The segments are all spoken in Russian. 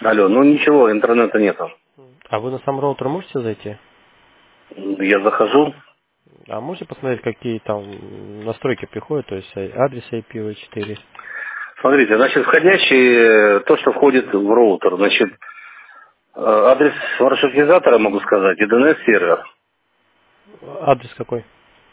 Алло, ну ничего, интернета нету. А вы на сам роутер можете зайти? Я захожу. А можете посмотреть, какие там настройки приходят, то есть адрес IPv4? Смотрите, значит, входящий, то, что входит в роутер, значит, адрес маршрутизатора, могу сказать, и DNS-сервер. Адрес какой?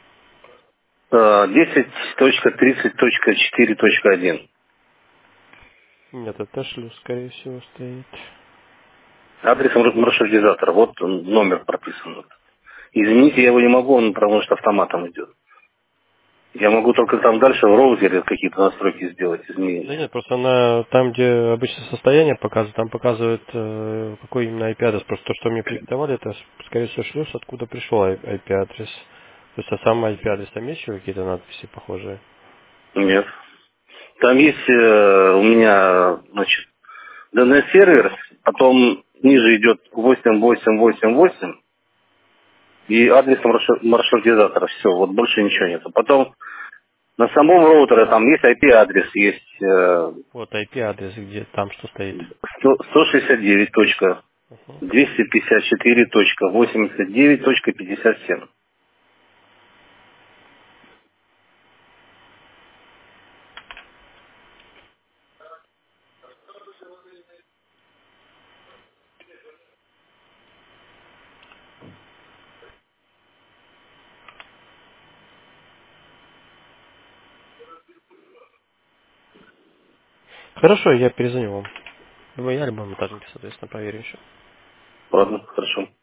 10.30.4.1. Нет, это шлюз, скорее всего, стоит. Адрес маршрутизатора, вот он, номер прописан. Извините, я его не могу, он потому что автоматом идет. Я могу только там дальше в роутере какие-то настройки сделать, Да изменения. нет, просто там, где обычно состояние показывает, там показывает, какой именно IP-адрес. Просто то, что мне продиктовали, это, скорее всего, шлюз, откуда пришел IP-адрес. То есть, а сам IP-адрес, там есть еще какие-то надписи похожие? Нет. Там есть у меня, значит, DNS-сервер, потом ниже идет 8888 и адрес маршрутизатора. Все, вот больше ничего нет. Потом на самом роутере там есть IP-адрес, есть Вот IP-адрес, где там что стоит. 169.254.89.87. Хорошо, я перезвоню вам. Либо я, либо монтажники, соответственно, проверю еще. Ладно, хорошо.